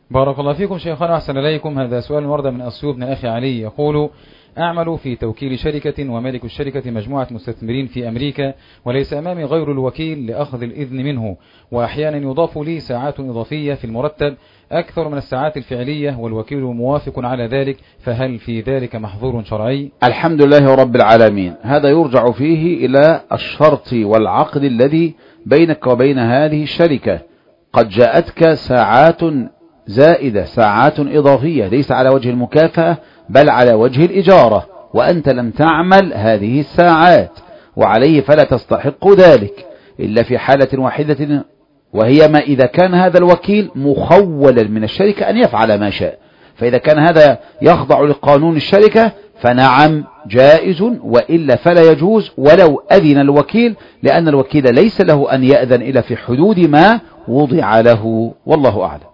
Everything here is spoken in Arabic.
بارك الله فيكم شيخنا، أحسن إليكم. هذا سؤال ورد من أسيوط من أخي علي، يقول: أعمل في توكيل شركة ومالك الشركة مجموعة مستثمرين في أمريكا، وليس أمامي غير الوكيل لأخذ الإذن منه، وأحيانا يضاف لي ساعات إضافية في المرتب أكثر من الساعات الفعلية والوكيل موافق على ذلك، فهل في ذلك محظور شرعي؟ الحمد لله رب العالمين. هذا يرجع فيه إلى الشرط والعقد الذي بينك وبين هذه الشركة. قد جاءتك ساعات زائدة، ساعات إضافية، ليس على وجه المكافأة بل على وجه الإجارة، وأنت لم تعمل هذه الساعات، وعليه فلا تستحق ذلك إلا في حالة واحدة، وهي ما إذا كان هذا الوكيل مخولا من الشركة أن يفعل ما شاء. فإذا كان هذا يخضع لقانون الشركة فنعم جائز، وإلا فلا يجوز ولو أذن الوكيل، لأن الوكيل ليس له أن يأذن إلا في حدود ما وضع له، والله أعلم.